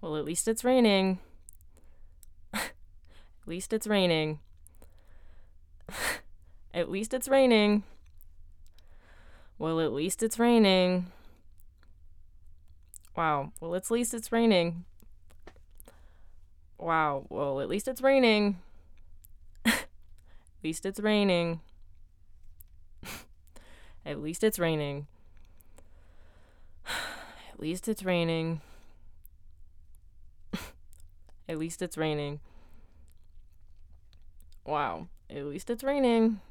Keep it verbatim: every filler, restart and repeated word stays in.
Well, at least it's raining. At least it's raining. At least it's raining. Well, at least it's raining. Wow. Well, at least it's raining. Wow. Well, at least it's raining. At least it's raining. At least it's raining. At least it's raining. At least it's raining. Wow. At least it's raining.